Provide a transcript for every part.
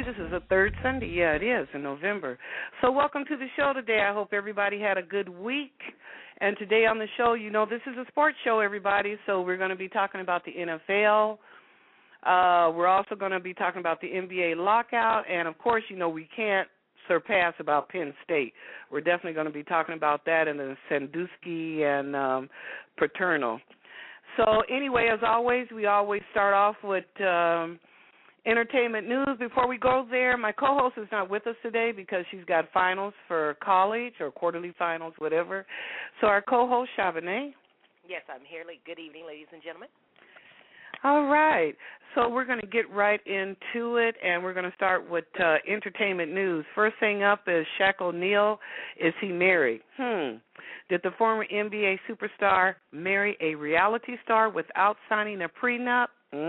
This is the third Sunday. Yeah, it is in November. So welcome to the show today. I hope everybody had a good week. And today on the show, this is a sports show, everybody. So we're going to be talking about the NFL. We're also going to be talking about the NBA lockout. And, of course, we can't surpass about Penn State. We're definitely going to be talking about that and the Sandusky and Paterno. So anyway, as always, we always start off with entertainment news. Before we go there, my co-host is not with us today because she's got finals for college or quarterly finals, whatever. So our co-host, Chavonnet. Yes, I'm here. Good evening, ladies and gentlemen. All right. So we're going to get right into it, and we're going to start with entertainment news. First thing up is Shaq O'Neal. Is he married? Did the former NBA superstar marry a reality star without signing a prenup?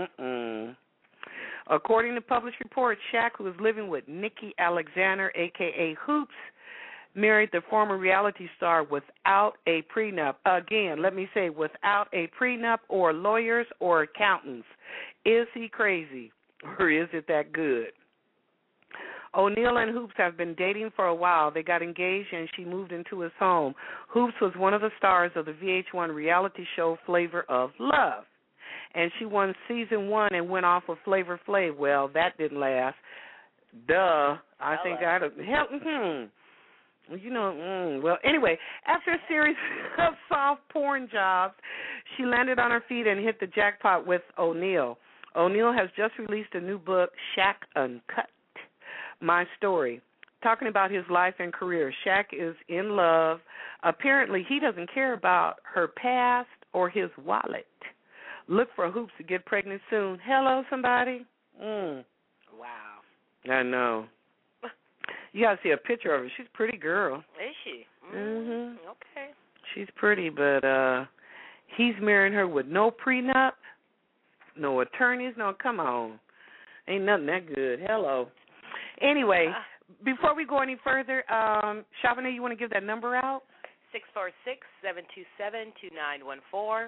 According to published reports, Shaq, who is living with Nikki Alexander, a.k.a. Hoops, married the former reality star without a prenup. Again, let me say without a prenup or lawyers or accountants. Is he crazy or is it that good? O'Neal and Hoops have been dating for a while. They got engaged and she moved into his home. Hoops was one of the stars of the VH1 reality show Flavor of Love. And she won season 1 and went off with Flavor Flav. Well, that didn't last. Duh. I think I'd have helped. Well, anyway, after a series of soft porn jobs, she landed on her feet and hit the jackpot with O'Neal. O'Neal has just released a new book, Shaq Uncut, My Story, talking about his life and career. Shaq is in love. Apparently, he doesn't care about her past or his wallet. Look for Hoops to get pregnant soon. Hello, somebody? Wow. I know. You got to see a picture of her. She's a pretty girl. Is she? Okay. She's pretty, but he's marrying her with no prenup, no attorneys, no, come on. Ain't nothing that good. Hello. Anyway, before we go any further, Chavonnet, you want to give that number out? 646-727-2914.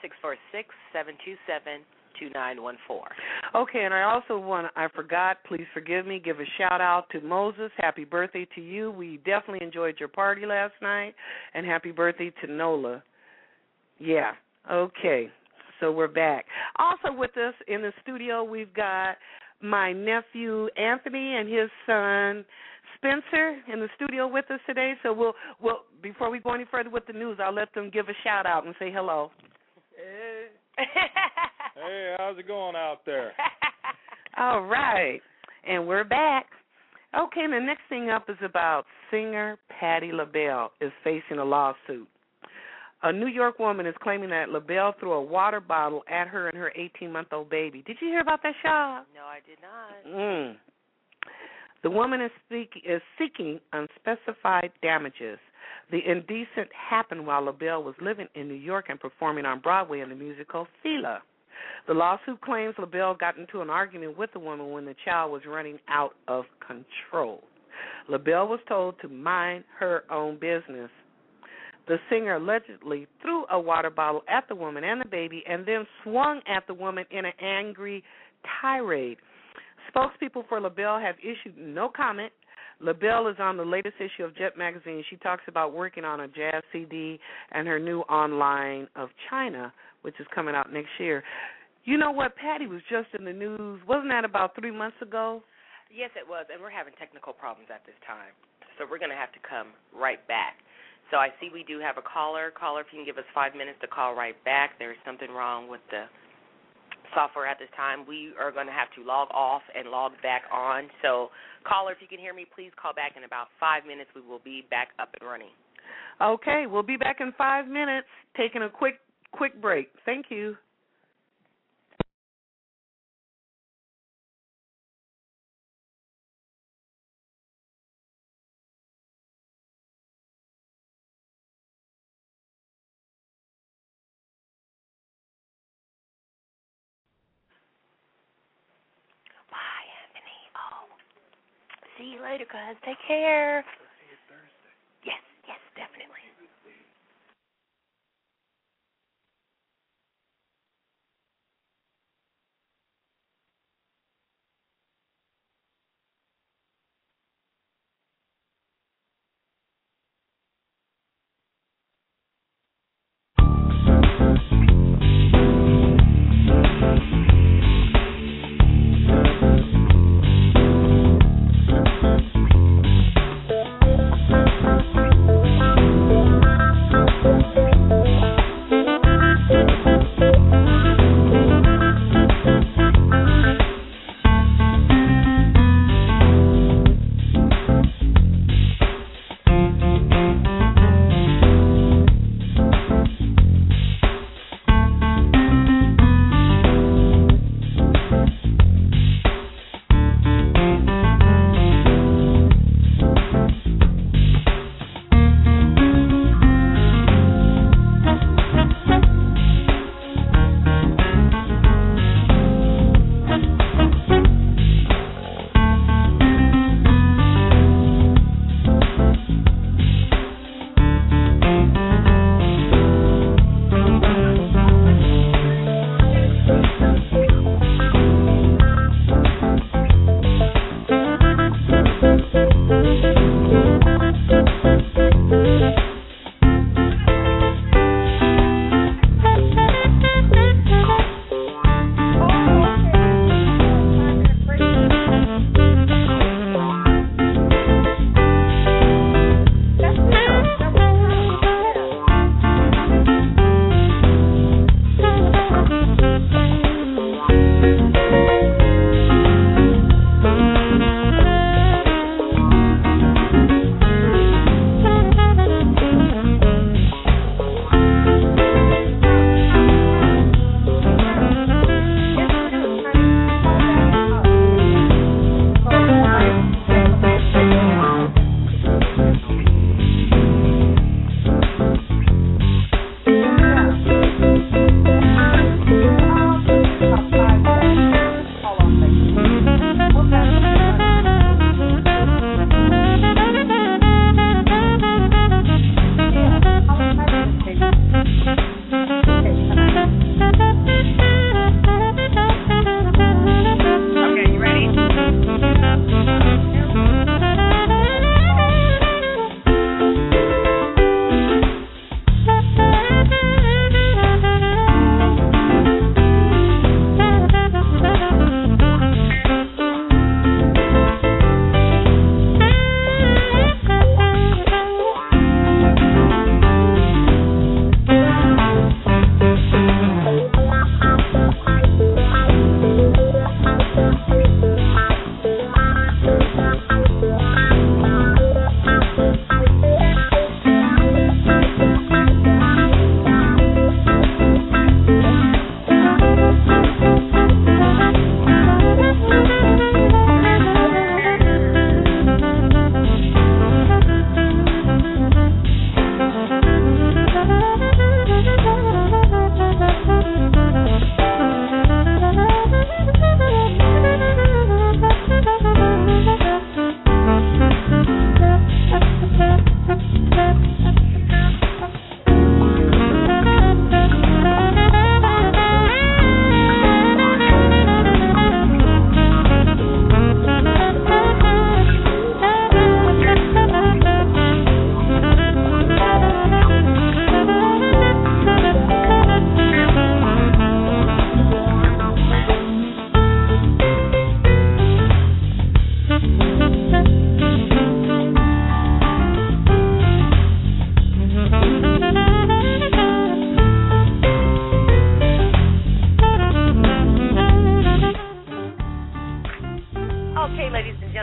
646-727-2914. Okay, and I also please forgive me, give a shout-out to Moses. Happy birthday to you. We definitely enjoyed your party last night, and happy birthday to Nola. Yeah, okay, so we're back. Also with us in the studio, we've got my nephew Anthony and his son Spencer in the studio with us today. So we'll before we go any further with the news, I'll let them give a shout-out and say hello. Hey. Hey, how's it going out there? All right, and we're back. Okay, and the next thing up is about singer Patti LaBelle is facing a lawsuit. A New York woman is claiming that LaBelle threw a water bottle at her and her 18-month-old baby. Did you hear about that, Shaw? No, I did not. The woman is seeking unspecified damages. The indecent happened while LaBelle was living in New York and performing on Broadway in the musical Fela. The lawsuit claims LaBelle got into an argument with the woman when the child was running out of control. LaBelle was told to mind her own business. The singer allegedly threw a water bottle at the woman and the baby and then swung at the woman in an angry tirade. Spokespeople for LaBelle have issued no comment. LaBelle is on the latest issue of Jet Magazine. She talks about working on a jazz CD and her new Online of China, which is coming out next year. You know what? Patti was just in the news. Wasn't that about 3 months ago? Yes, it was, and we're having technical problems at this time. So we're going to have to come right back. So I see we do have a caller. Caller, if you can give us 5 minutes to call right back. There is something wrong with the software at this time. We are going to have to log off and log back on. So, caller, if you can hear me, please call back in about 5 minutes. We will be back up and running. Okay, we'll be back in 5 minutes, taking a quick break. Thank you. Bye, Anthony. Oh, see you later, guys. Take care. See you Thursday. Yes, definitely.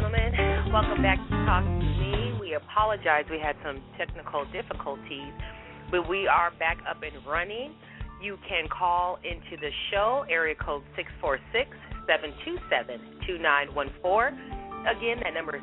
gentlemen, welcome back to Talk to Me. We apologize. We had some technical difficulties, but we are back up and running. You can call into the show, area code 646-727-2914. Again, that number is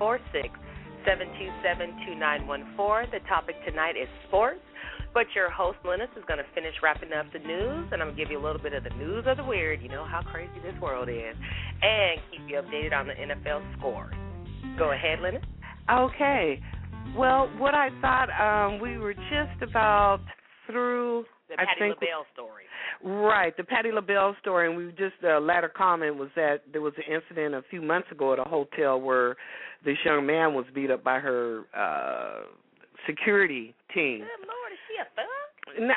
646-727-2914. The topic tonight is sports. But your host, Linus, is going to finish wrapping up the news, and I'm going to give you a little bit of the news of the weird. You know how crazy this world is. And keep you updated on the NFL scores. Go ahead, Linus. Okay. Well, what I thought, we were just about through... The Patti LaBelle story. Right, the Patti LaBelle story, and we just, the latter comment was that there was an incident a few months ago at a hotel where this young man was beat up by her security team. Good Lord, is she a thug? No,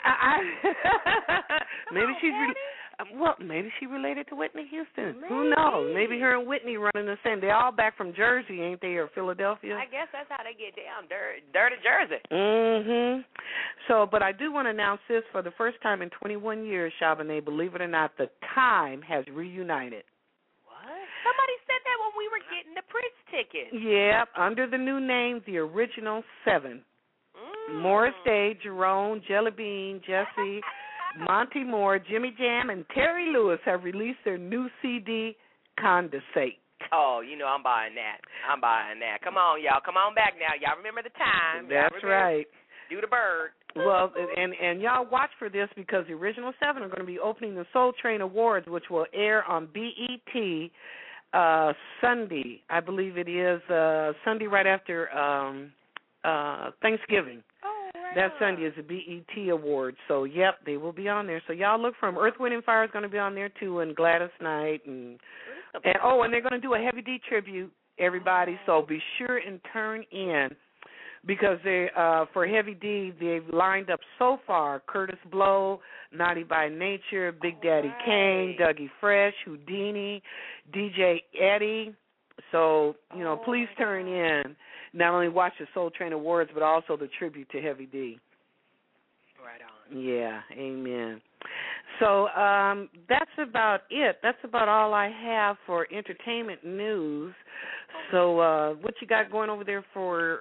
maybe she's maybe she related to Whitney Houston. Maybe. Who knows? Maybe her and Whitney running the same. They all back from Jersey, ain't they, or Philadelphia? I guess that's how they get down, dirty Jersey. So, but I do want to announce this for the first time in 21 years, Charbonnet, believe it or not, the Time has reunited. What? Somebody said that when we were getting the Prince tickets. Yep, under the new name, the Original Seven. Morris Day, Jerome, Jelly Bean, Jesse, Monty Moore, Jimmy Jam, and Terry Lewis have released their new CD, Condensate. Oh, you know I'm buying that. Come on, y'all. Come on back now. Y'all remember the time. That's right. Do the bird. Well, and y'all watch for this because the Original Seven are going to be opening the Soul Train Awards, which will air on BET Sunday. I believe it is Sunday right after Thanksgiving. Oh, right. That Sunday is the BET Awards. So, yep, they will be on there. So, y'all look for them. Earth, Wind, and Fire is going to be on there, too, and Gladys Knight. And they're going to do a Heavy D tribute, everybody. So, be sure and turn in because they for Heavy D, they've lined up so far Curtis Blow, Naughty by Nature, Big Daddy Kane, Dougie Fresh, Houdini, DJ Eddie. So, please turn in. Not only watch the Soul Train Awards, but also the tribute to Heavy D. Right on. Yeah, amen. So that's about it. That's about all I have for entertainment news. So what you got going over there for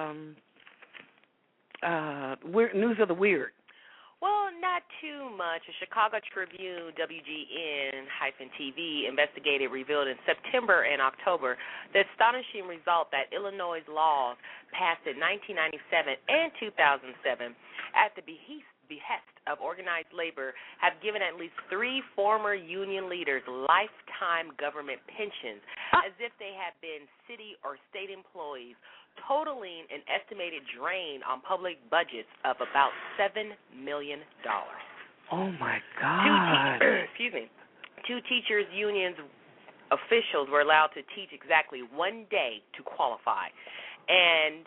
news of the weird? Well, not too much. A Chicago Tribune WGN-TV investigated revealed in September and October the astonishing result that Illinois' laws passed in 1997 and 2007 at the behest of organized labor have given at least 3 former union leaders lifetime government pensions as if they had been city or state employees, totaling an estimated drain on public budgets of about $7 million. Oh, my God. Two teachers' unions officials were allowed to teach exactly 1 day to qualify, and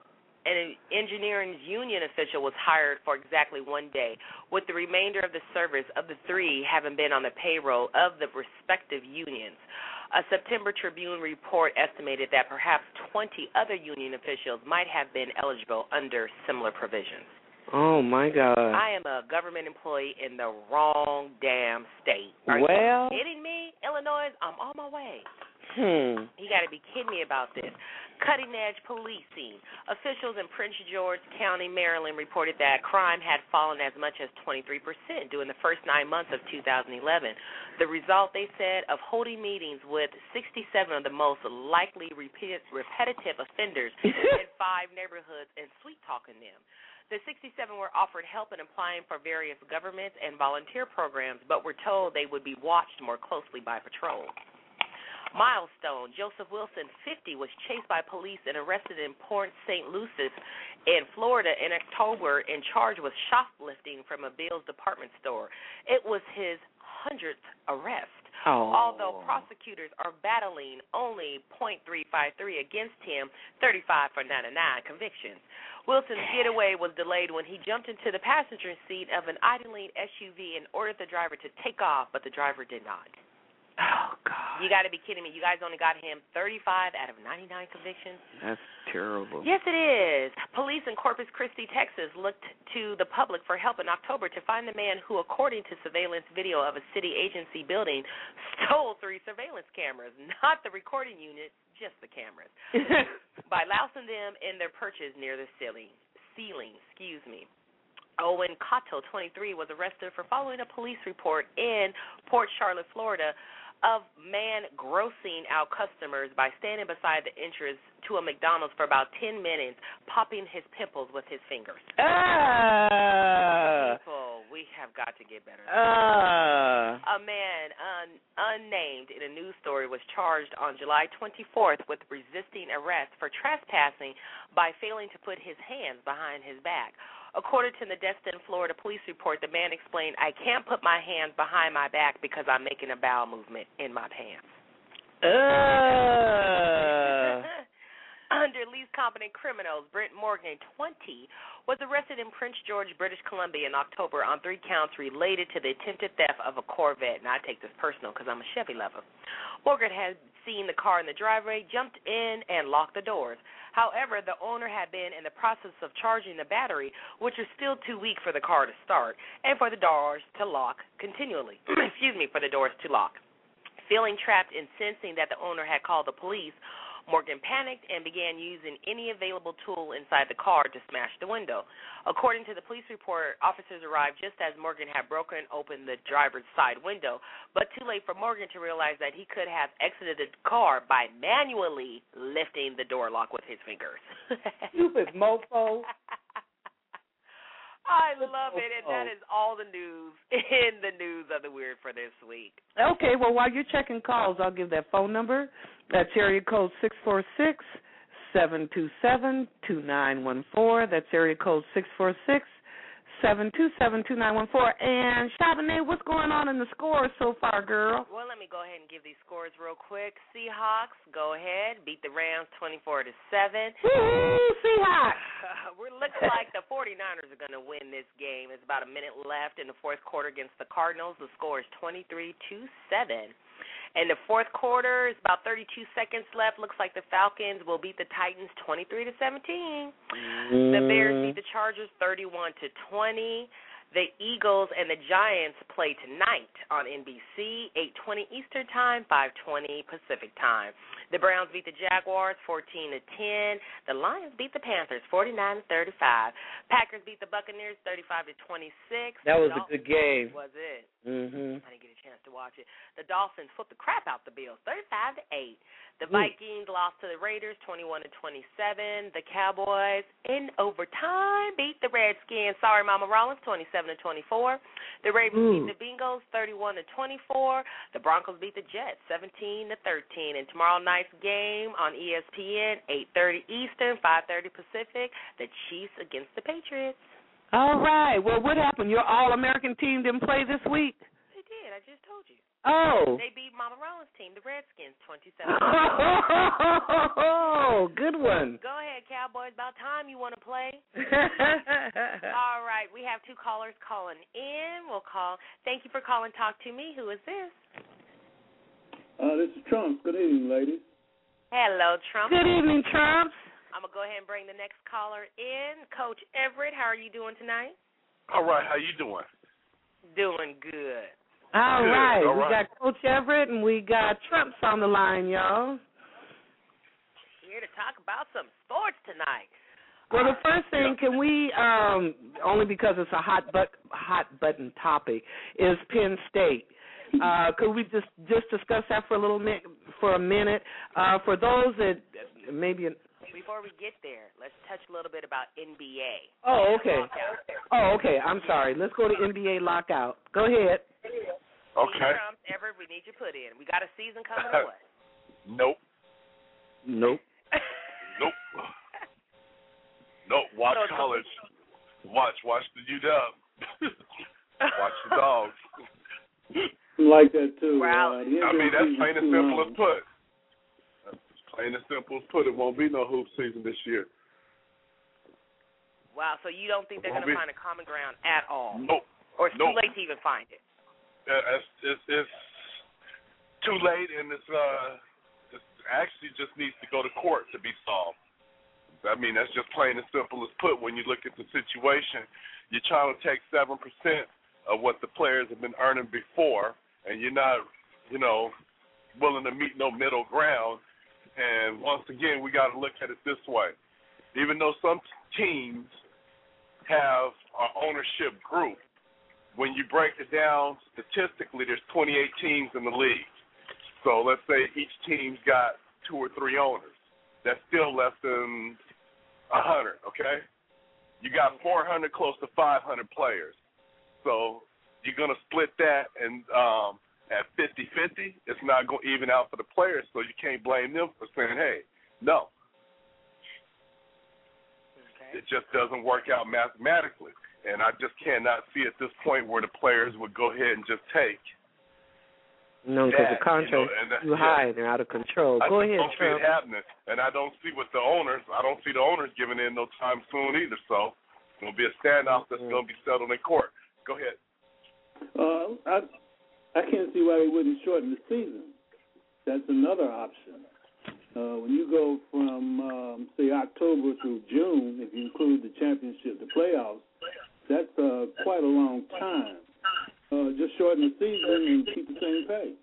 an engineering union official was hired for exactly 1 day, with the remainder of the service of the 3 having been on the payroll of the respective unions. A September Tribune report estimated that perhaps 20 other union officials might have been eligible under similar provisions. Oh, my God. I am a government employee in the wrong damn state. Are you kidding me? Illinois, I'm on my way. You got to be kidding me about this. Cutting-edge policing. Officials in Prince George County, Maryland, reported that crime had fallen as much as 23% during the first 9 months of 2011. The result, they said, of holding meetings with 67 of the most likely repetitive offenders in 5 neighborhoods and sweet-talking them. The 67 were offered help in applying for various government and volunteer programs, but were told they would be watched more closely by patrol. Milestone, Joseph Wilson, 50, was chased by police and arrested in Port St. Lucie in Florida in October and charged with shoplifting from a Bealls department store. It was his 100th arrest. Although prosecutors are battling only .353 against him, 35 for 99 convictions. Wilson's getaway was delayed when he jumped into the passenger seat of an idling SUV and ordered the driver to take off, but the driver did not. Oh, God. You got to be kidding me. You guys only got him 35 out of 99 convictions? That's terrible. Yes, it is. Police in Corpus Christi, Texas, looked to the public for help in October to find the man who, according to surveillance video of a city agency building, stole 3 surveillance cameras, not the recording unit, just the cameras, by lousing them in their perches near the ceiling. Owen Cotto, 23, was arrested for following a police report in Port Charlotte, Florida, of man grossing out customers by standing beside the entrance to a McDonald's for about 10 minutes, popping his pimples with his fingers. People, we have got to get better. A man unnamed in a news story was charged on July 24th with resisting arrest for trespassing by failing to put his hands behind his back. According to the Destin, Florida police report, the man explained, "I can't put my hands behind my back because I'm making a bowel movement in my pants." Under least competent criminals, Brent Morgan, 20, was arrested in Prince George, British Columbia in October on 3 counts related to the attempted theft of a Corvette. And I take this personal because I'm a Chevy lover. Morgan had seen the car in the driveway, jumped in, and locked the doors. However, the owner had been in the process of charging the battery, which was still too weak for the car to start, and for the doors to lock continually. For the doors to lock. Feeling trapped and sensing that the owner had called the police, Morgan panicked and began using any available tool inside the car to smash the window. According to the police report, officers arrived just as Morgan had broken open the driver's side window, but too late for Morgan to realize that he could have exited the car by manually lifting the door lock with his fingers. Stupid mofo. I love it, and that is all the news in the news of the weird for this week. Okay, well, while you're checking calls, I'll give that phone number. That's area code 646-727-2914. That's area code 646-727-2914. And Charbonnet, what's going on in the scores so far, girl? Well, let me go ahead and give these scores real quick. Seahawks, go ahead, beat the Rams 24-7. Woo, Seahawks! We're looking like the 49ers are going to win this game. It's about a minute left in the fourth quarter against the Cardinals. The score is 23-7. In the fourth quarter, it's about 32 seconds left. Looks like the Falcons will beat the Titans 23-17. The Bears beat the Chargers 31-20. The Eagles and the Giants play tonight on NBC, 8:20 Eastern Time, 5:20 Pacific Time. The Browns beat the Jaguars 14-10. The Lions beat the Panthers 49-35. Packers beat the Buccaneers 35-26. That was a good game. Was it? Mm-hmm. I didn't get a chance to watch it. The Dolphins flipped the crap out the Bills 35-8. The Vikings lost to the Raiders 21-27. The Cowboys in overtime beat the Redskins. Sorry, Mama Rollins, 27-24. The Ravens beat the Bengals 31-24. The Broncos beat the Jets 17-13. And tomorrow night's game on ESPN, 8:30 Eastern, 5:30 Pacific, the Chiefs against the Patriots. All right. Well, what happened? Your All-American team didn't play this week? They did. I just told you. Oh. They beat Mama Rollins' team, the Redskins, 27. Oh, good one. Go ahead, Cowboys. About time you want to play. All right. We have 2 callers calling in. We'll call. Thank you for calling Talk to Me. Who is this? This is Trump. Good evening, ladies. Hello, Trump. Good evening, Trump. I'm going to go ahead and bring the next caller in. Coach Everett, how are you doing tonight? All right. How you doing? Doing good. All right. All we right. got Coach Everett and we got Trumps on the line, y'all. Here to talk about some sports tonight. Well, the first thing, can we, only because it's a hot button topic, is Penn State. Could we just discuss that for a minute? For those that maybe. Before we get there, let's touch a little bit about NBA. Oh, okay. I'm sorry. Let's go to NBA lockout. Go ahead. Okay. Trump, Everett, we need your put in. We got a season coming or what? Nope. Nope. Watch college. Watch the UW. Watch the Dogs. Like that too. Wow. I mean, that's plain and simple as put. Plain and simple as put. It won't be no hoop season this year. Wow. So you don't think they're going to find a common ground at all? Nope. Or it's too late to even find it? too late, and it's actually just needs to go to court to be solved. I mean, that's just plain and simple as put. When you look at the situation, you're trying to take 7% of what the players have been earning before, and you're not, willing to meet no middle ground. And once again, we got to look at it this way. Even though some teams have an ownership group, when you break it down statistically, there's 28 teams in the league. So let's say each team's got 2 or 3 owners. That's still less than 100, okay? You got 400, close to 500 players. So you're going to split that and at 50-50, it's not going to even out for the players, so you can't blame them for saying, hey, no. Okay. It just doesn't work out mathematically. And I just cannot see at this point where the players would go ahead and just take. No, because the contract's too high, they're out of control. Go ahead, I don't see it happening, and I don't see with the owners. I don't see the owners giving in no time soon either. So it's going to be a standoff that's going to be settled in court. Go ahead. I can't see why they wouldn't shorten the season. That's another option. When you go from say October through June, if you include the championship, the playoffs, that's quite a long time. Just shorten the season and keep the same pay.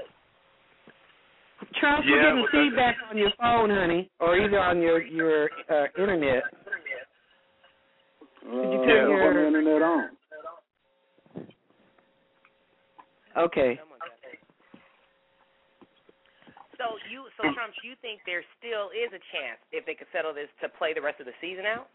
Charles, we're getting feedback on your phone, honey, or either on your internet. Did you turn your internet on? Okay. So Trump, you think there still is a chance if they could settle this to play the rest of the season out?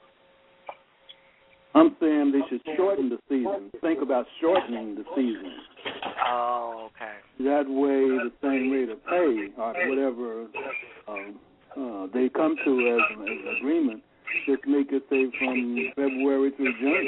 I'm saying they should shorten the season. Think about shortening the season. Oh, okay. That way, the same rate of pay or whatever they come to as an agreement, just make it, say, from February through June.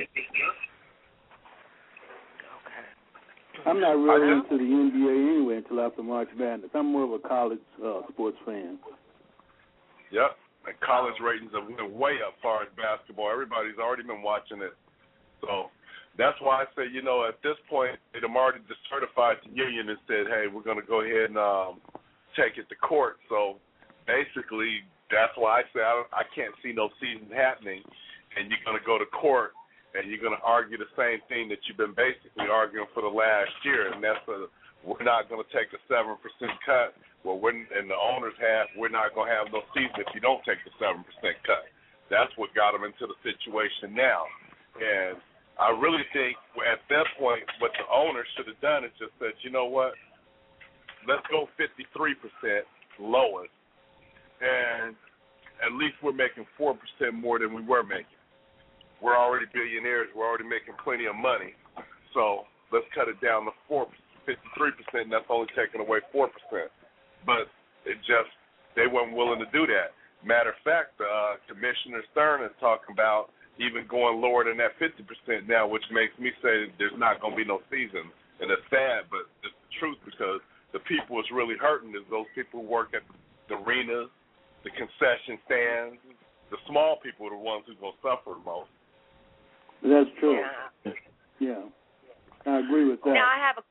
Okay. I'm not really into the NBA anyway until after March Madness. I'm more of a college sports fan. Yep. And college ratings have went way up as far as basketball. Everybody's already been watching it. So that's why I say, at this point, they've already decertified the union and said, hey, we're going to go ahead and take it to court. So basically, that's why I say I can't see no season happening, and you're going to go to court, and you're going to argue the same thing that you've been basically arguing for the last year, and that's we're not going to take a 7% cut. Well, in the owner's half, we're not going to have no season if you don't take the 7% cut. That's what got them into the situation now. And I really think at that point what the owner should have done is just said, you know what, let's go 53% lowest, and at least we're making 4% more than we were making. We're already billionaires. We're already making plenty of money. So let's cut it down to 53%, and that's only taking away 4%. But they weren't willing to do that. Matter of fact, Commissioner Stern is talking about even going lower than that 50% now, which makes me say there's not going to be no season. And it's sad, but it's the truth, because the people who's really hurting is those people who work at the arenas, the concession stands. The small people are the ones who's going to suffer the most. That's true. Yeah. I agree with that. Now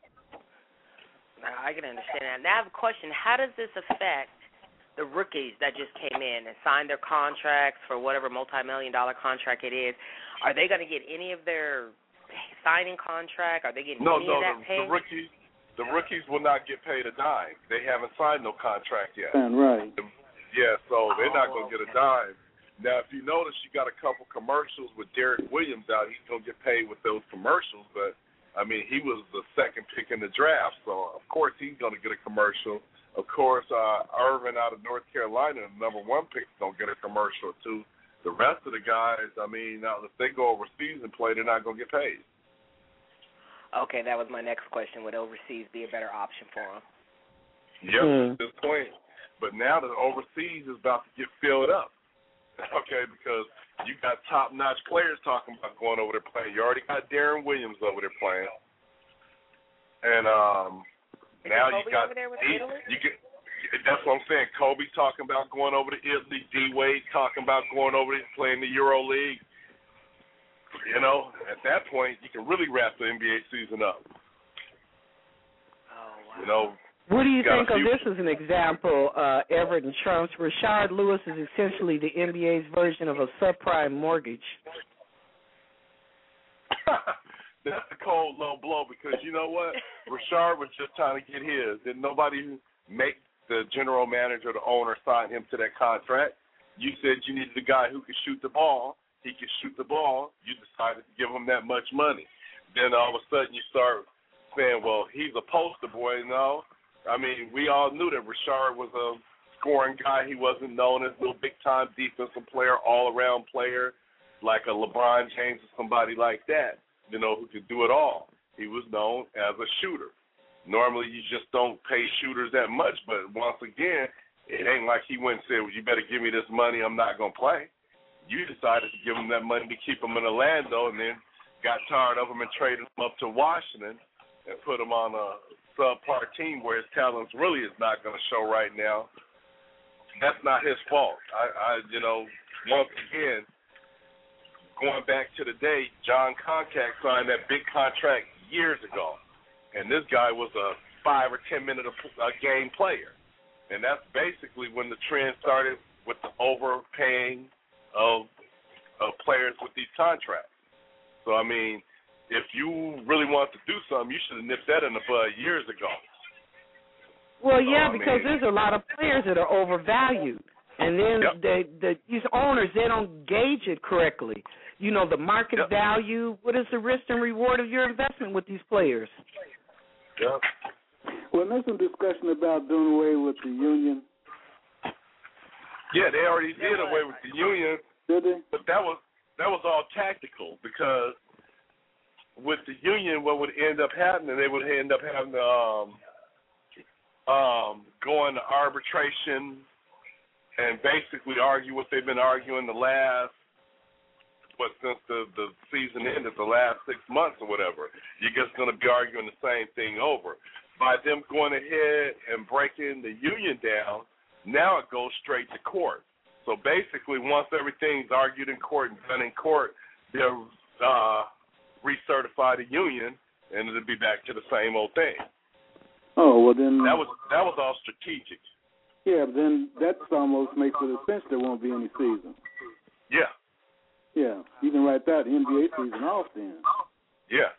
I can understand that. Now I have a question. How does this affect the rookies that just came in and signed their contracts for whatever multi-million-dollar contract it is? Are they going to get any of their signing contract? Are they getting any of that pay? The rookies will not get paid a dime. They haven't signed no contract yet. Right. Yeah, so they're not going to get a dime. Now, if you notice, you got a couple commercials with Derek Williams out. He's going to get paid with those commercials, but he was the second pick in the draft, so of course he's going to get a commercial. Of course, Irvin out of North Carolina, the number 1 pick, is going to get a commercial too. The rest of the guys, if they go overseas and play, they're not going to get paid. Okay, that was my next question. Would overseas be a better option for them? Yep, at this point. But now the overseas is about to get filled up. Okay, because you got top-notch players talking about going over there playing. You already got Darren Williams over there playing, and now you got that's what I'm saying. Kobe talking about going over to Italy. D Wade talking about going over there playing the Euro League. At that point, you can really wrap the NBA season up. Oh, wow. What do you think of this as an example, Everett and Trumps? Rashard Lewis is essentially the NBA's version of a subprime mortgage. That's a cold, low blow because you know what? Rashard was just trying to get his. Did nobody make the general manager, the owner, sign him to that contract? You said you needed a guy who could shoot the ball. He could shoot the ball. You decided to give him that much money. Then all of a sudden you start saying, well, he's a poster boy. No. I mean, we all knew that Rashard was a scoring guy. He wasn't known as no big-time defensive player, all-around player like a LeBron James or somebody like that, you know, who could do it all. He was known as a shooter. Normally you just don't pay shooters that much, but once again, it ain't like he went and said, well, you better give me this money, I'm not going to play. You decided to give him that money to keep him in Orlando and then got tired of him and traded him up to Washington and put him on a subpar team where his talents really is not going to show right now. That's not his fault. You know, once again, going back to the day, John Concact signed that big contract years ago, and this guy was a 5 or 10 minute a game player, and that's basically when the trend started with the overpaying of players with these contracts. So I mean, if you really want to do something, you should have nipped that in the bud years ago. Well, yeah, because there's a lot of players that are overvalued, and then these owners, they don't gauge it correctly. You know, the market value. What is the risk and reward of your investment with these players? Yep. Well, there's some discussion about doing away with the union. Yeah, they already did away with the union. Did they? But that was all tactical because with the union, what would end up happening, they would end up having to go into arbitration and basically argue what they've been arguing the last, since the season ended, the last 6 months or whatever. You're just going to be arguing the same thing over. By them going ahead and breaking the union down, now it goes straight to court. So basically, once everything's argued in court and done in court, they'll recertify the union, and it'll be back to the same old thing. Oh, well then... That was all strategic. Yeah, but then that almost makes it essential there won't be any season. Yeah. Yeah, you can write that NBA season off then. Yeah.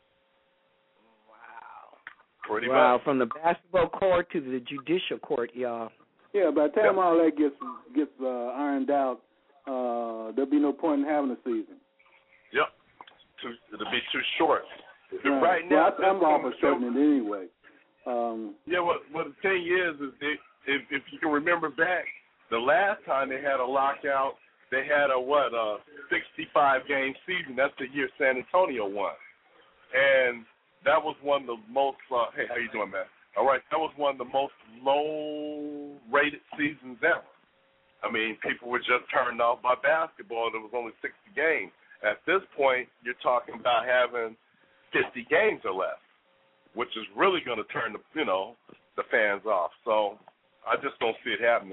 Wow. Pretty much. From the basketball court to the judicial court, y'all. Yeah, by the time all that gets ironed out, there'll be no point in having a season. Yep. It'll be too short. Right now, I'm all for shortening it anyway. What the thing is if you can remember back, the last time they had a lockout, they had a 65-game season. That's the year San Antonio won. And that was one of the most, hey, how you doing, man? All right, that was one of the most low-rated seasons ever. I mean, people were just turned off by basketball. There was only 60 games. At this point, you're talking about having 50 games or less, which is really going to turn the fans off. So I just don't see it happening.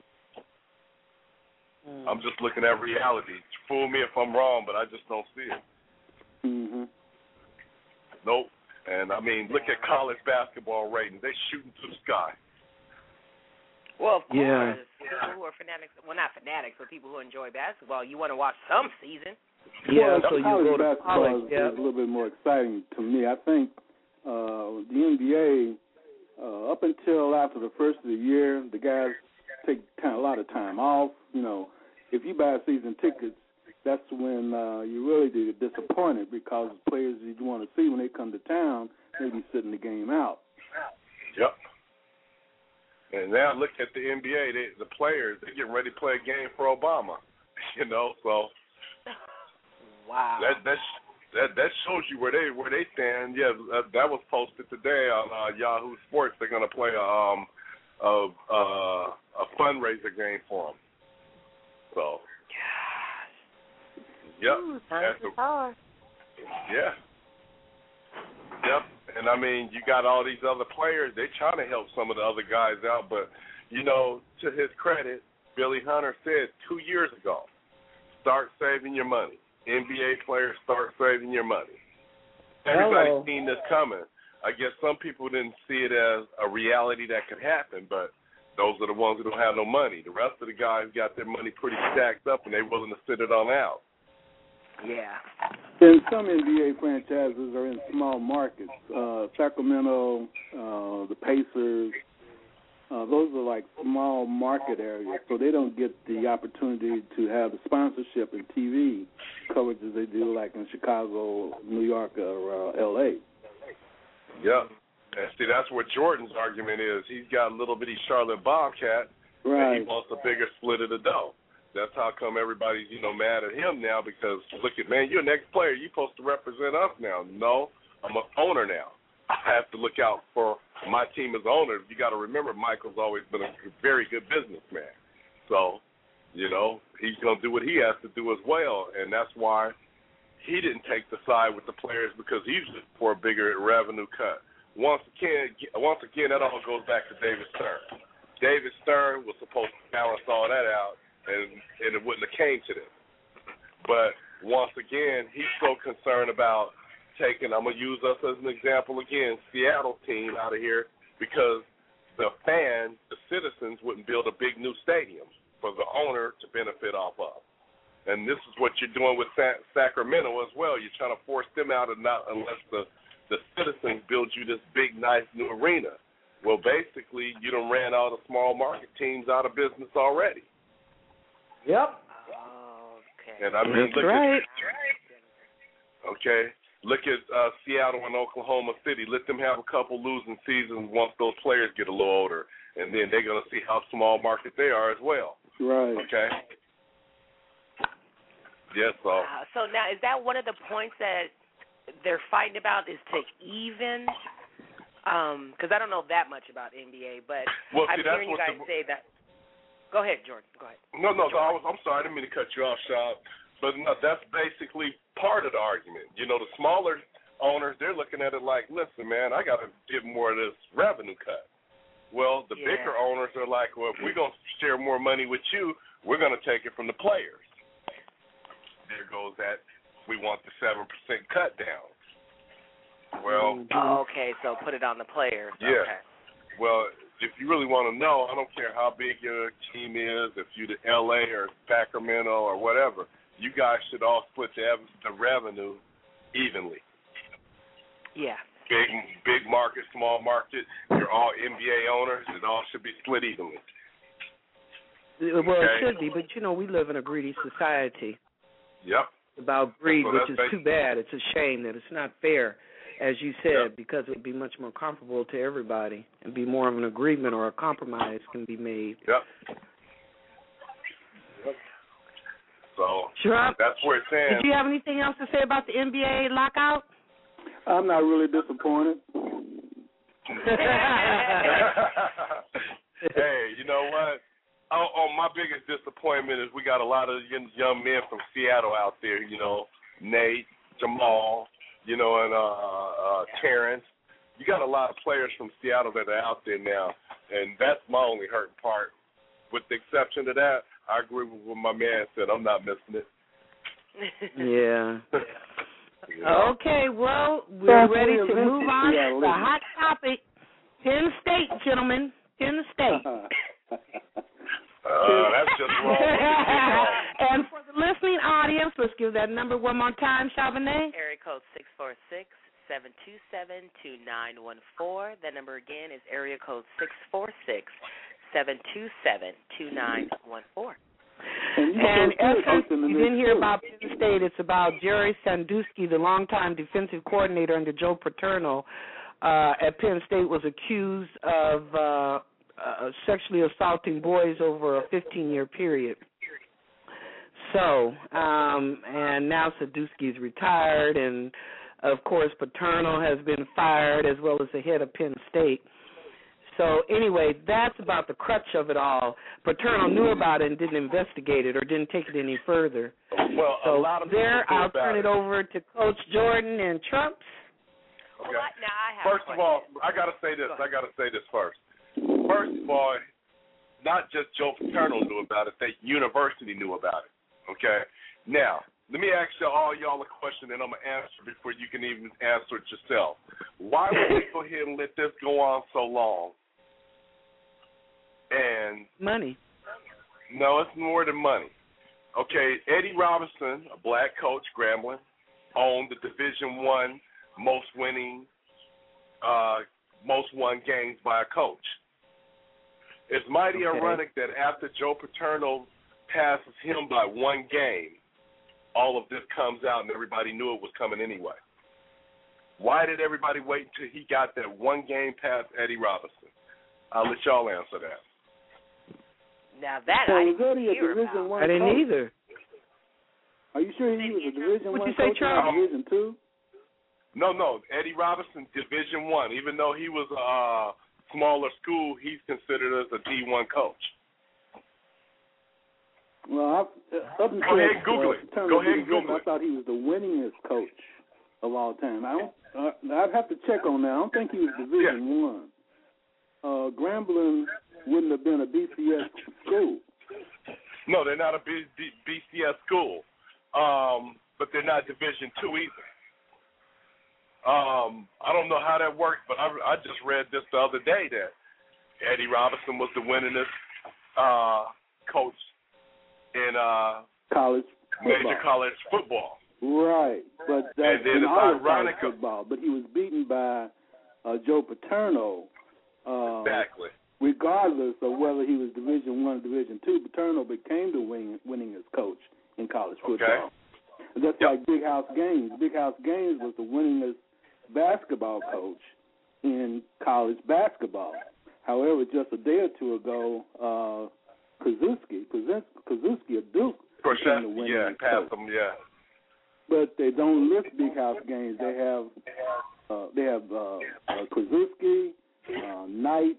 I'm just looking at reality. Fool me if I'm wrong, but I just don't see it. Mm-hmm. Nope. And, I mean, look at college basketball ratings. They're shooting to the sky. Well, of course. Yeah. People who are fanatics, well, not fanatics, but people who enjoy basketball, you want to watch some season. Yeah, well, so you go to college. Is a little bit more exciting to me. I think the NBA, up until after the first of the year, the guys take a lot of time off. You know, if you buy season tickets, that's when you really get disappointed because the players you want to see when they come to town, they be sitting the game out. Yep. And now look at the NBA. The players, they're getting ready to play a game for Obama. So wow. That shows you where they stand. Yeah, that was posted today on Yahoo Sports. They're going to play a fundraiser game for them. So. Yep. Yeah. Yep. And, I mean, you got all these other players. They're trying to help some of the other guys out. But, to his credit, Billy Hunter said 2 years ago, start saving your money. NBA players, start saving your money. Everybody's seen this coming. I guess some people didn't see it as a reality that could happen, but those are the ones who don't have no money. The rest of the guys got their money pretty stacked up, and they're willing to sit it on out. Yeah. And some NBA franchises are in small markets. Sacramento, the Pacers, those are like small market areas, so they don't get the opportunity to have the sponsorship and TV coverage as they do like in Chicago, New York, or L.A. Yep. And see, that's where Jordan's argument is. He's got a little bitty Charlotte Bobcat, right, and he wants a bigger split of the dough. That's how come everybody's, mad at him now because, look at, man, you're an ex-player. You're supposed to represent us now. No, I'm an owner now. I have to look out for my team as owner. You got to remember, Michael's always been a very good businessman. So, he's going to do what he has to do as well, and that's why he didn't take the side with the players because he's just for a bigger revenue cut. Once again, that all goes back to David Stern. David Stern was supposed to balance all that out, and it wouldn't have came to this. But once again, he's so concerned about taking, I'm going to use us as an example again, Seattle team out of here because the fans, the citizens wouldn't build a big new stadium for the owner to benefit off of. And this is what you're doing with Sacramento as well. You're trying to force them out unless the citizens build you this big, nice new arena. Well, basically, you done ran all the small market teams out of business already. Yep. Okay. And I mean, That's right. Look at Seattle and Oklahoma City. Let them have a couple losing seasons once those players get a little older, and then they're going to see how small market they are as well. Right. Okay. Yes, so now, is that one of the points that they're fighting about is to even? Because I don't know that much about NBA, but I'm hearing you guys say that. Go ahead, Jordan. Go ahead. No, I'm sorry. I didn't mean to cut you off, Shab. But no, that's basically part of the argument. The smaller owners, they're looking at it like, listen, man, I got to get more of this revenue cut. Well, the bigger owners are like, well, if we're going to share more money with you, we're going to take it from the players. There goes that we want the 7% cut down. Well, okay, so put it on the players. Yeah. Okay. Well, if you really want to know, I don't care how big your team is, if you're the L.A. or Sacramento or whatever, you guys should all split the revenue evenly. Yeah. Big market, small market, you're all NBA owners, it all should be split evenly. Well, it should be, but we live in a greedy society. Yep. About greed, so which is too bad. It's a shame that it's not fair, as you said, because it would be much more comparable to everybody and be more of an agreement or a compromise can be made. Yep. So sure. That's where it's saying. Did you have anything else to say about the NBA lockout? I'm not really disappointed. Hey, you know what? My biggest disappointment is we got a lot of young men from Seattle out there, Nate, Jamal, and Terrence. You got a lot of players from Seattle that are out there now, and that's my only hurting part. With the exception of that, I agree with what my man said. I'm not missing it. Yeah. Okay, well, we're ready to move on to the hot topic. Penn State, gentlemen. Penn State. That's just wrong. And for the listening audience, let's give that number one more time, Charbonnet. Area code 646-727-2914. That number again is area code 646-727-2914. And essence, you didn't hear about Penn State. It's about Jerry Sandusky, the longtime defensive coordinator under Joe Paterno at Penn State, was accused of sexually assaulting boys over a 15-year period. So, and now Sandusky's retired, and, of course, Paterno has been fired as well as the head of Penn State. So, anyway, that's about the crutch of it all. Paterno knew about it and didn't investigate it or didn't take it any further. Well, so a lot of I'll turn it over to Coach Jordan and Trumps. Okay. Well, now I have First of all, I got to say this. First. First of all, not just Joe Paterno knew about it. The university knew about it. Okay? Now, let me ask all y'all a question, and I'm going to answer before you can even answer it yourself. Why would they go ahead and let this go on so long? And money. No, it's more than money. Okay, Eddie Robinson, a black coach, Grambling, owned the Division I most won games by a coach. It's mighty ironic that after Joe Paterno passes him by one game, all of this comes out and everybody knew it was coming anyway. Why did everybody wait until he got that one game past Eddie Robinson? I'll let y'all answer that. Now that So I was didn't Eddie a hear Division about. I I didn't coach? either. Are you sure he was a Division What'd I you say, coach Charles? in Division II? No. Eddie Robinson, Division I. Even though he was a smaller school, he's considered as a D1 coach. Well, up until Go ahead and Google it. Go ahead and Google I it. thought he was the winningest coach of all time. I'd have to check on that. I don't think he was Division I. Grambling wouldn't have been a BCS school. No, they're not a BCS school, but they're not Division II either. I don't know how that works, but I just read this the other day that Eddie Robinson was the winningest coach in college major college football. Right, but that's and then in it's all of ironic college football. But he was beaten by Joe Paterno. Exactly. Regardless of whether he was Division I or Division II, Paterno became the winningest coach in college football. And that's like Big House Gaines. Big House Gaines was the winningest basketball coach in college basketball. However, just a day or two ago, Krzyzewski of Duke became the winningest coach. Passed him, yeah. But they don't list Big House Gaines. They have Krzyzewski, Knight.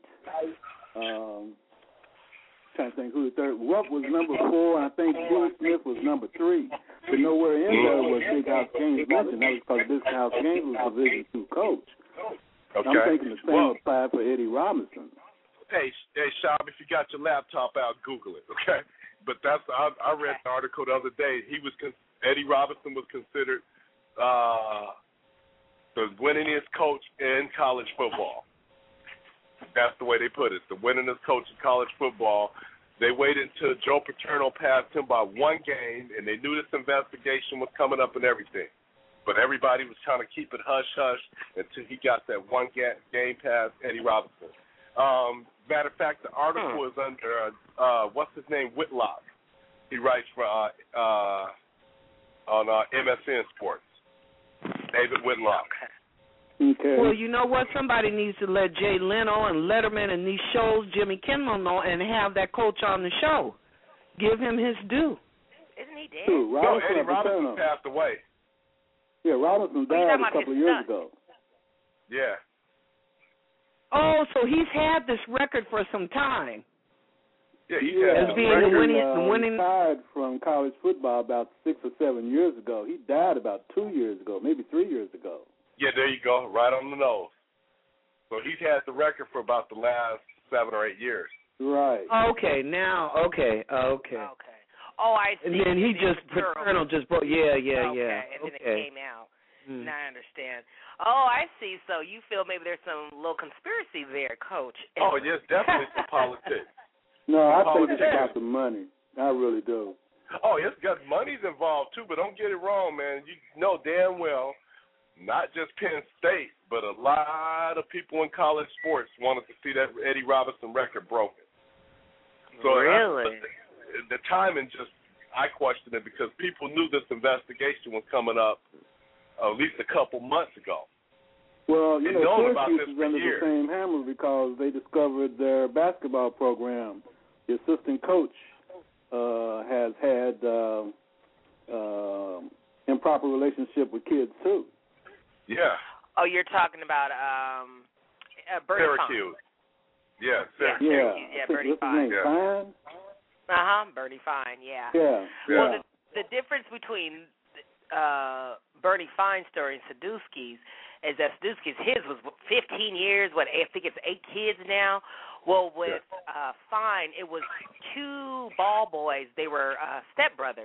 Trying to think who the third. Rupp was number 4, and I think Steve Smith was number 3. But nowhere in there was Big House Gaines mentioned. That was because Big House Gaines was a Division II coach. Okay. I'm thinking the same applied for Eddie Robinson. Hey, Shab, if you got your laptop out, Google it, okay? But I read the article the other day. Eddie Robinson was considered the winningest coach in college football. That's the way they put it. The winningest coach in college football. They waited until Joe Paterno passed him by one game, and they knew this investigation was coming up and everything. But everybody was trying to keep it hush-hush until he got that one game past Eddie Robinson. Matter of fact, the article is under, what's his name, Whitlock. He writes for on MSN Sports. David Whitlock. Okay. Well, you know what? Somebody needs to let Jay Leno and Letterman and these shows, Jimmy Kimmel, know and have that coach on the show. Give him his due. Isn't he dead? No, Eddie Robinson passed away. Yeah, Robinson died a couple of years ago. Yeah. Oh, so he's had this record for some time. Yeah, he's had as being the winning. Retired from college football about 6 or 7 years ago. He died about 2 years ago, maybe 3 years ago. Yeah, there you go, right on the nose. So he's had the record for about the last 7 or 8 years. Right. Okay, now, okay. Oh, I see. And then he just, Paterno just broke, yeah. Okay, and then it came out. Now I understand. Oh, I see. So you feel maybe there's some little conspiracy there, Coach. Oh, yes, definitely some politics. No, I think it's about the money. I really do. Oh, it's got money's involved, too, but don't get it wrong, man. You know damn well, not just Penn State, but a lot of people in college sports wanted to see that Eddie Robinson record broken. So really? The timing just, I question it because people knew this investigation was coming up at least a couple months ago. Well, you know, Syracuse is under the same hammer because they discovered their basketball program. The assistant coach has had improper relationship with kids, too. Yeah. Oh, you're talking about Syracuse. Yeah, Syracuse. Yeah, Bernie Fine. Fine? Bernie Fine, yeah. Well, the difference between Bernie Fine's story and Sadowski's is that Sadowski's, his was 15 years, I think it's 8 kids now. Well, with Fine, it was 2 ball boys. They were stepbrothers,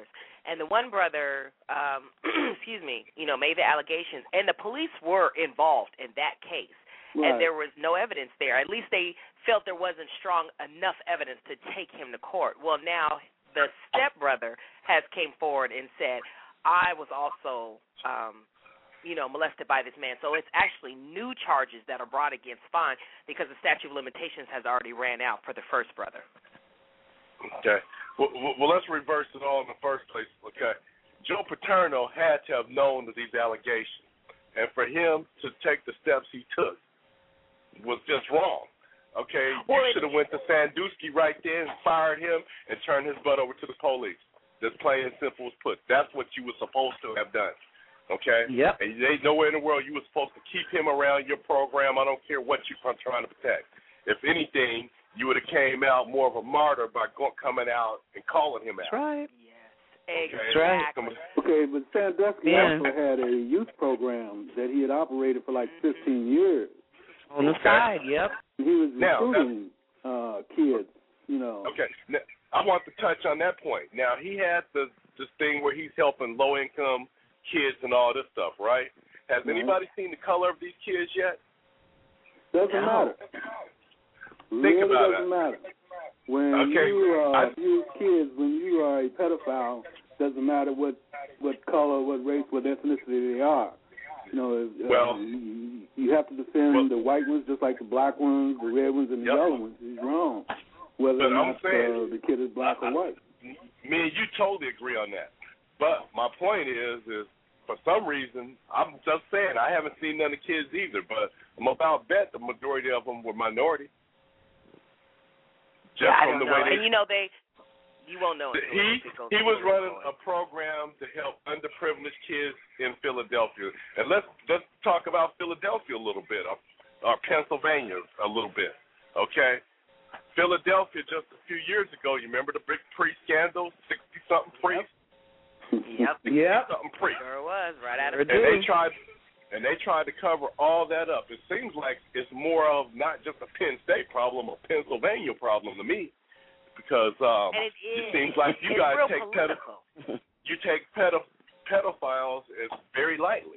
And the one brother, made the allegations, and the police were involved in that case. Right. And there was no evidence there. At least they felt there wasn't strong enough evidence to take him to court. Well, now the stepbrother has came forward and said, I was also, molested by this man. So it's actually new charges that are brought against Fine because the statute of limitations has already ran out for the first brother. Okay. Well, let's reverse it all in the first place. Okay. Joe Paterno had to have known of these allegations. And for him to take the steps he took was just wrong. Okay, you should have went to Sandusky right there and fired him and turned his butt over to the police. Just plain and simple as put. That's what you were supposed to have done. Okay? Yep. And there ain't nowhere in the world you were supposed to keep him around your program. I don't care what you're trying to protect. If anything, you would have came out more of a martyr by coming out and calling him out. That's right. Yes, exactly. Okay, but Sandusky also had a youth program that he had operated for like 15 years. On the side, yep. He was recruiting kids, Okay, now, I want to touch on that point. Now, he had this thing where he's helping low-income kids and all this stuff, right? Has anybody seen the color of these kids yet? Doesn't matter. Think about it. Doesn't matter. When you kids, when you are a pedophile, doesn't matter what color, what race, what ethnicity they are. You have to defend the white ones just like the black ones, the red ones, and the yellow ones. He's wrong, whether or not the kid is black or white. Me and you totally agree on that. But my point is for some reason, I'm just saying, I haven't seen none of the kids either, but I'm about bet the majority of them were minority. Just I from don't the know. way And you won't know. He was running a program to help underprivileged kids in Philadelphia. And let's talk about Philadelphia a little bit, or Pennsylvania a little bit, okay? Philadelphia just a few years ago, you remember the big priest scandal, 60-something priests? Yep. 60-something priests. Sure was, right out of And they tried to cover all that up. It seems like it's more of not just a Penn State problem, a Pennsylvania problem to me. Because it seems like you guys take pedophiles as very lightly.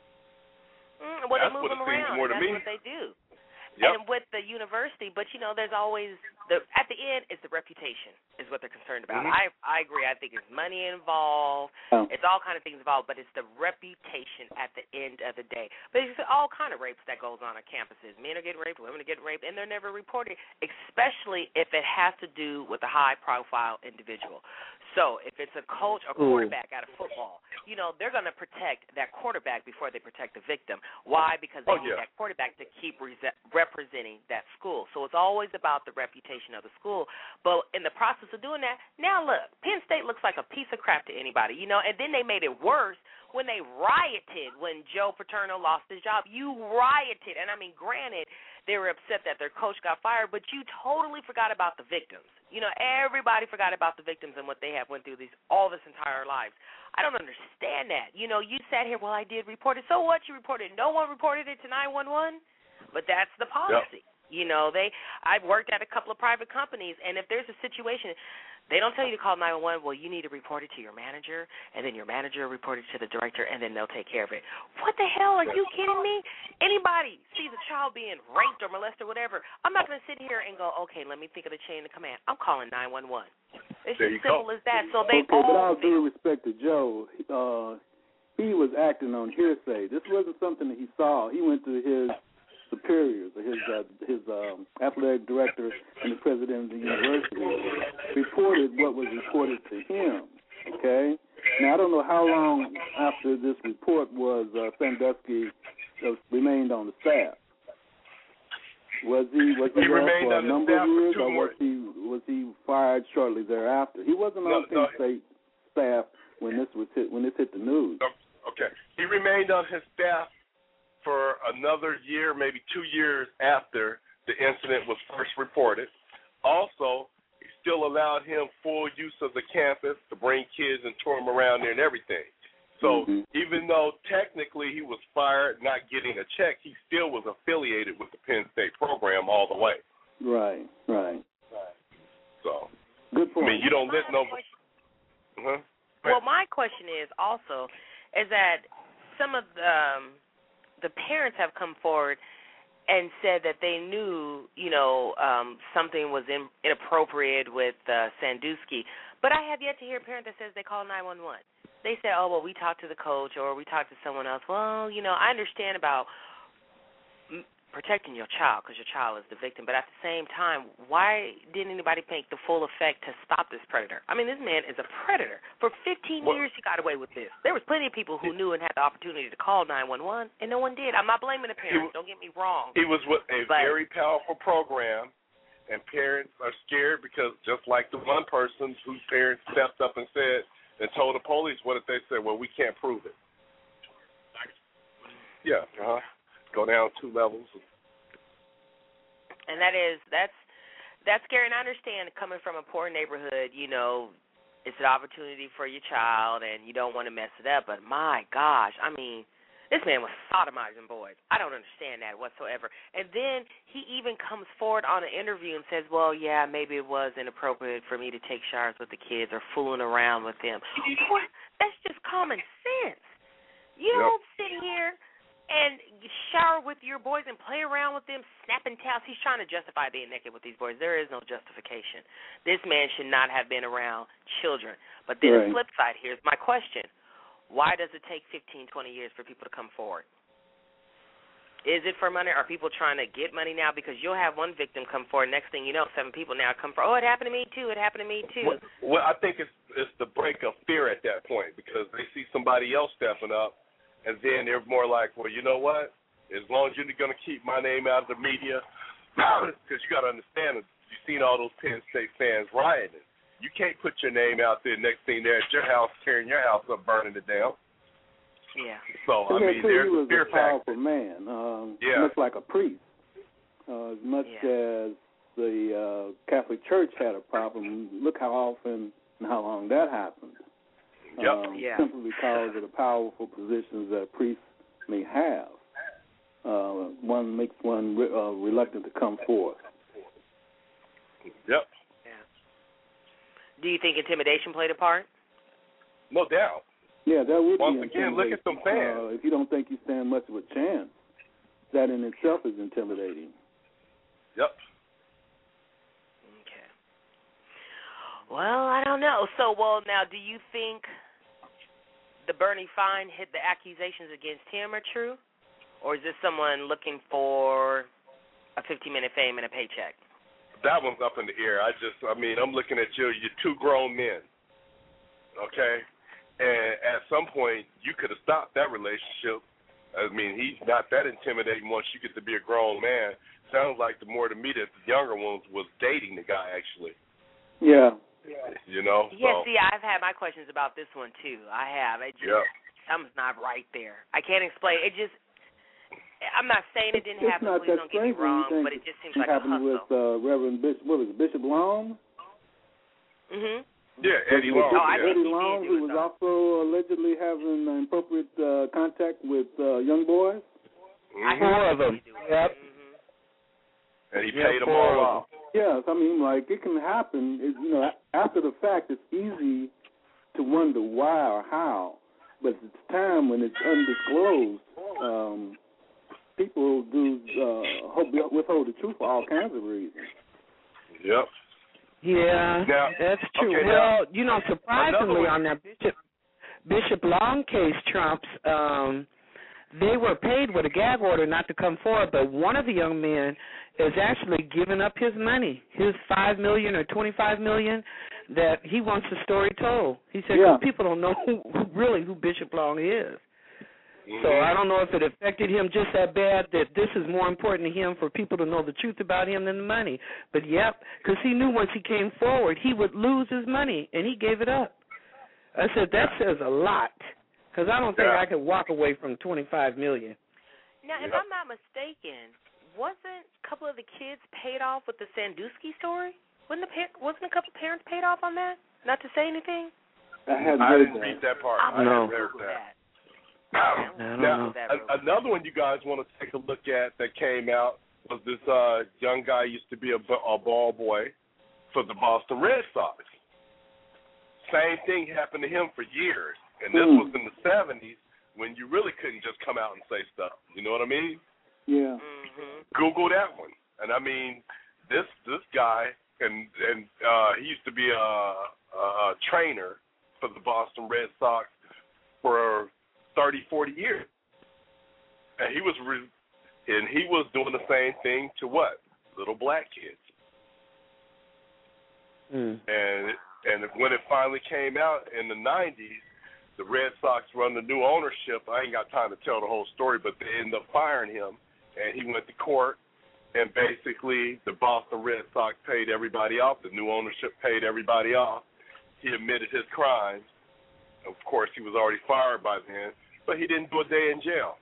Well, they move them around. That's what they do. Yep. And with the university, but there's always at the end it's the reputation is what they're concerned about. Mm-hmm. I agree. I think there's money involved. Oh. It's all kind of things involved, but it's the reputation at the end of the day. But it's all kind of rapes that goes on campuses. Men are getting raped, women are getting raped, and they're never reported, especially if it has to do with a high-profile individual. So if it's a coach or quarterback out of football, they're going to protect that quarterback before they protect the victim. Why? Because they need that quarterback to keep representing that school. So it's always about the reputation of the school. But in the process of doing that, now look, Penn State looks like a piece of crap to anybody, and then they made it worse when they rioted when Joe Paterno lost his job. You rioted. And, granted, they were upset that their coach got fired, but you totally forgot about the victims. Everybody forgot about the victims and what they have went through all this entire lives. I don't understand that. You sat here, well, I did report it. So what? You reported it. No one reported it to 911? But that's the policy. Yep. I've worked at a couple of private companies, and if there's a situation, they don't tell you to call 911. Well, you need to report it to your manager, and then your manager report it to the director, and then they'll take care of it. What the hell? Are you kidding me? Anybody sees a child being raped or molested or whatever, I'm not going to sit here and go, okay, let me think of the chain of command. I'm calling 911. It's as simple as that. So they but all due respect to Joe, he was acting on hearsay. This wasn't something that he saw. He went to his superiors, or his athletic director and the president of the university, reported what was reported to him. Okay. Now I don't know how long after this report was Sandusky remained on the staff. Was he there for a number of years, or was he fired shortly thereafter? He wasn't on Penn State staff when this hit the news. Okay, he remained on his staff for another year, maybe 2 years after the incident was first reported. Also, he still allowed him full use of the campus to bring kids and tour them around there and everything. So even though technically he was fired, not getting a check, he still was affiliated with the Penn State program all the way. Right. So, good point. You don't let no. Well, my question is also is that some of the parents have come forward and said that they knew, something was inappropriate with Sandusky. But I have yet to hear a parent that says they call 911. They say, oh, well, we talked to the coach or we talked to someone else. Well, I understand about protecting your child because your child is the victim. But at the same time, why didn't anybody make the full effect to stop this predator? I mean, this man is a predator. For 15 years, he got away with this. There was plenty of people who knew and had the opportunity to call 911, and no one did. I'm not blaming the parents. Don't get me wrong. He was with a very powerful program, and parents are scared because just like the one person whose parents stepped up and said and told the police, what did they say? Well, we can't prove it. Yeah, go down 2 levels. And that's scary. And I understand coming from a poor neighborhood, it's an opportunity for your child, and you don't want to mess it up. But my gosh, I mean, this man was sodomizing boys. I don't understand that whatsoever. And then he even comes forward on an interview and says, well, yeah, maybe it was inappropriate for me to take showers with the kids or fooling around with them. What? That's just common sense. You don't sit here and shower with your boys and play around with them, snapping towels. He's trying to justify being naked with these boys. There is no justification. This man should not have been around children. But then the flip side here is my question. Why does it take 15, 20 years for people to come forward? Is it for money? Are people trying to get money now? Because you'll have one victim come forward. Next thing you know, 7 people now come forward. Oh, it happened to me too. It happened to me too. Well, I think it's the break of fear at that point because they see somebody else stepping up, and then they're more like, well, you know what? As long as you're going to keep my name out of the media, because you got to understand, you've seen all those Penn State fans rioting. You can't put your name out there. Next thing they're at your house, tearing your house up, burning it down. Yeah. So, I mean, there's a fear factor. He was a powerful man, much like a priest. As much as the Catholic Church had a problem, look how often and how long that happened. Simply because of the powerful positions that priests may have. One makes one reluctant to come forth. Yep. Do you think intimidation played a part? No doubt. Yeah, that would Once be again, look at them fans. If you don't think you stand much of a chance, that in itself is intimidating. Yep. Okay. Well, I don't know. So, now, do you think the Bernie Fine hit the accusations against him are true? Or is this someone looking for a 15-minute fame and a paycheck? That one's up in the air. I'm looking at you're 2 grown men, okay? And at some point, you could have stopped that relationship. I mean, he's not that intimidating once you get to be a grown man. Sounds like the younger ones was dating the guy, actually. Yeah. So. See, I've had my questions about this one, too. I have. Something's not right there. I can't explain. I'm not saying it didn't happen. Please don't get me wrong, but it just seems like a hustle. With Reverend Bishop Long? Mm-hmm. Yeah, Eddie Long. Eddie Long, who was also allegedly having inappropriate contact with young boys. Mm-hmm. 4 of them. Yep. Mm-hmm. And he paid them all off. Yes, I mean, it can happen. After the fact, it's easy to wonder why or how, but at the time when it's undisclosed, people do withhold the truth for all kinds of reasons. Yep. Yeah, that's true. Okay, well, surprisingly on that Bishop Long case, Trump's, they were paid with a gag order not to come forward, but one of the young men is actually giving up his money, his $5 million or $25 million, that he wants the story told. He said people don't know who Bishop Long is. Mm-hmm. So I don't know if it affected him just that bad that this is more important to him for people to know the truth about him than the money. But, because he knew once he came forward he would lose his money, and he gave it up. I said, that says a lot, because I don't think I could walk away from $25 million. Now, if I'm not mistaken, wasn't a couple of the kids paid off with the Sandusky story? Wasn't a couple parents paid off on that? Not to say anything? I didn't read that part. I hadn't heard that. Now, another one you guys want to take a look at that came out was this young guy used to be a ball boy for the Boston Red Sox. same thing happened to him for years. And this was in the 70s when you really couldn't just come out and say stuff. You know what I mean? Yeah. Google that one. And I mean, this guy, and he used to be a trainer for the Boston Red Sox for 30, 40 years. And he was doing the same thing to what? Little black kids. And when it finally came out in the 90s, the Red Sox were under new ownership. I ain't got time to tell the whole story, but they ended up firing him, and he went to court, and basically the Boston Red Sox paid everybody off. The new ownership paid everybody off. He admitted his crimes. Of course, he was already fired by then, but he didn't do a day in jail.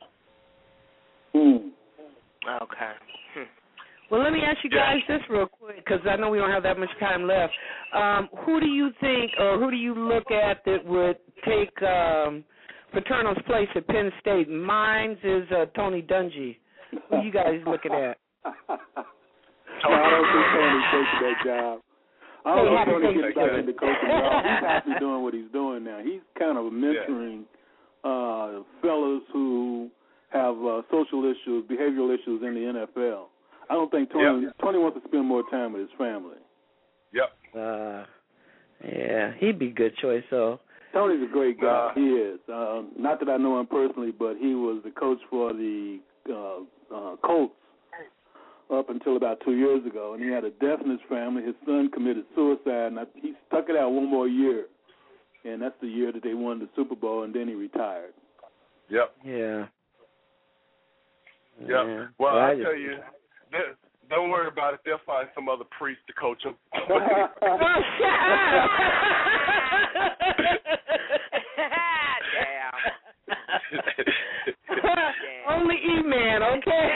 Okay. Well, let me ask you guys this real quick, because I know we don't have that much time left. Who do you think, or who do you look at that would take Paterno's place at Penn State? Mine is Tony Dungy. Who you guys looking at? I don't think Tony's taking that job. I don't know if Tony gets back into coaching at all. He's happy doing what he's doing now. He's kind of mentoring fellas who have social issues, behavioral issues in the NFL. I don't think Tony wants to spend more time with his family. Yep. Yeah, he'd be a good choice, though. Tony's a great guy. He is. Not that I know him personally, but he was the coach for the Colts up until about 2 years ago, and he had a death in his family. His son committed suicide, and he stuck it out one more year, and that's the year that they won the Super Bowl, and then he retired. Yep. Yeah. Well, I tell you, don't worry about it. They'll find some other priest to coach him. Only E-Man, okay?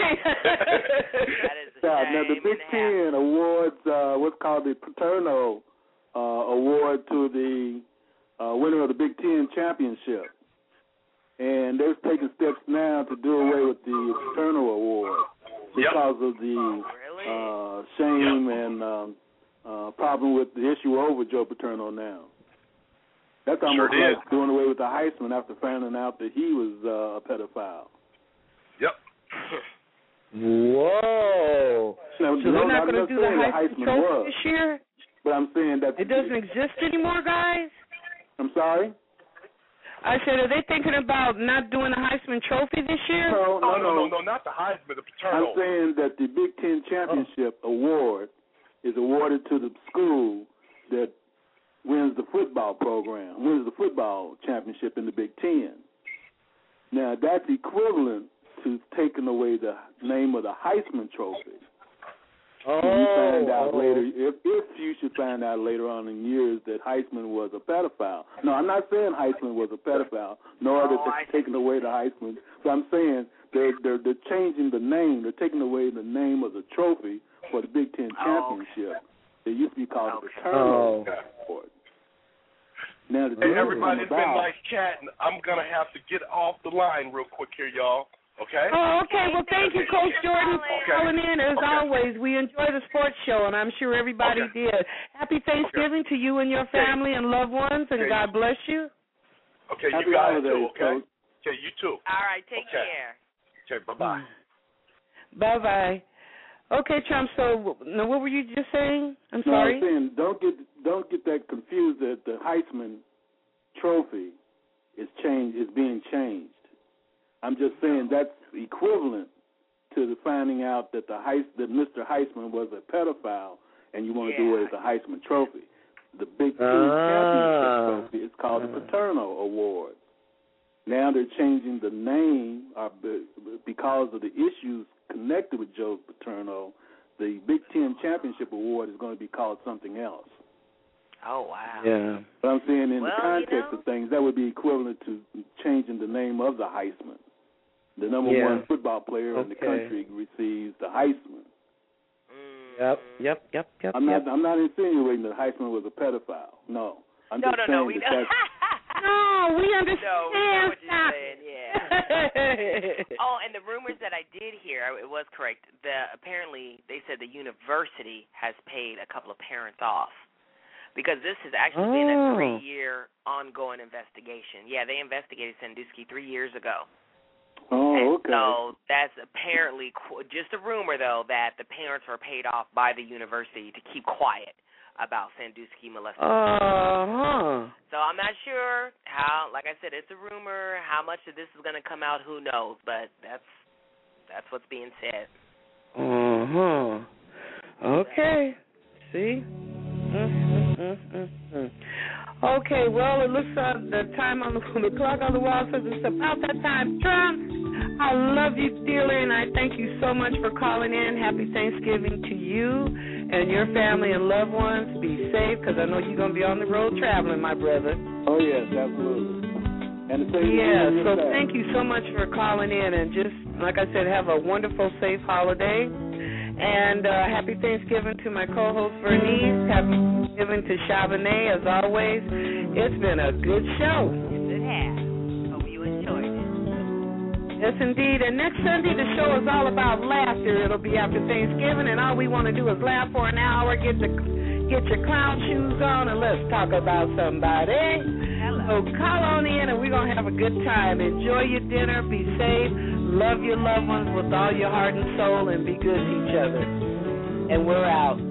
Now, the Big Ten awards what's called the Paterno Award to the winner of the Big Ten championship. And they're taking steps now to do away with the Paterno Award because of the shame and problem with the issue over Joe Paterno now. That's almost like doing away with the Heisman after finding out that he was a pedophile. Yep. Whoa. Now, so they're not going to do the Heisman Trophy this year? But I'm saying that it doesn't exist anymore, guys? I'm sorry? I said, are they thinking about not doing the Heisman Trophy this year? No, not the Heisman, the Paterno. I'm saying that the Big Ten Championship Award is awarded to the school that wins the football program, wins the football championship in the Big Ten. Now, that's equivalent to taking away the name of the Heisman Trophy. You find out later, if you should find out later on in years that Heisman was a pedophile. No, I'm not saying Heisman was a pedophile, nor that they're taking away the Heisman. But I'm saying they're changing the name. They're taking away the name of the trophy for the Big Ten championship. It used to be called the Paterno Award. Now, hey, everybody's been nice chatting. I'm going to have to get off the line real quick here, y'all. Okay? Oh, okay. Well, thank you, Coach Jordan, for calling in. As always, we enjoy the sports show, and I'm sure everybody did. Happy Thanksgiving to you and your family and loved ones, and God bless you. Okay, Happy you guys holidays, too, okay? Coach. Okay, you too. All right, take care. Okay, bye-bye. Bye-bye. Okay, Trump, so now what were you just saying? I'm sorry? I was saying don't get that confused that the Heisman Trophy is being changed. I'm just saying that's equivalent to the finding out that that Mr. Heisman was a pedophile, and you want to do away with the Heisman Trophy. The Big Ten Championship Trophy is called the Paterno Award. Now they're changing the name because of the issues connected with Joe Paterno. The Big Ten Championship Award is going to be called something else. Oh, wow. Yeah. But I'm saying in the context of things, that would be equivalent to changing the name of the Heisman. The number one football player in the country receives the Heisman. Yep. I'm not insinuating that Heisman was a pedophile. No. I'm just saying we that No, we understand. No, we know what you're saying, yeah. Oh, and the rumors that I did hear, it was correct. Apparently, they said the university has paid a couple of parents off because this has actually been a 3-year ongoing investigation. Yeah, they investigated Sandusky 3 years ago. Oh, okay. So that's apparently just a rumor, though, that the parents were paid off by the university to keep quiet about Sandusky molestation. So I'm not sure how. Like I said, it's a rumor. How much of this is going to come out, who knows? But that's what's being said. Okay. See. Okay. Well, it looks like the time on the clock on the wall says it's about that time. Trump, I love you dearly, and I thank you so much for calling in. Happy Thanksgiving to you and your family and loved ones. Be safe, because I know you're going to be on the road traveling, my brother. Oh, yes, absolutely. And so thank you so much for calling in, and just, like I said, have a wonderful, safe holiday. And happy Thanksgiving to my co-host, Vernice. Happy Thanksgiving to Chabonnet, as always. It's been a good show. Yes, it has. Hope you enjoyed it. Yes, indeed. And next Sunday, the show is all about laughter. It'll be after Thanksgiving, and all we want to do is laugh for an hour, get your clown shoes on, and let's talk about somebody. Hello. So call on in, and we're going to have a good time. Enjoy your dinner. Be safe. Love your loved ones with all your heart and soul, and be good to each other. And we're out.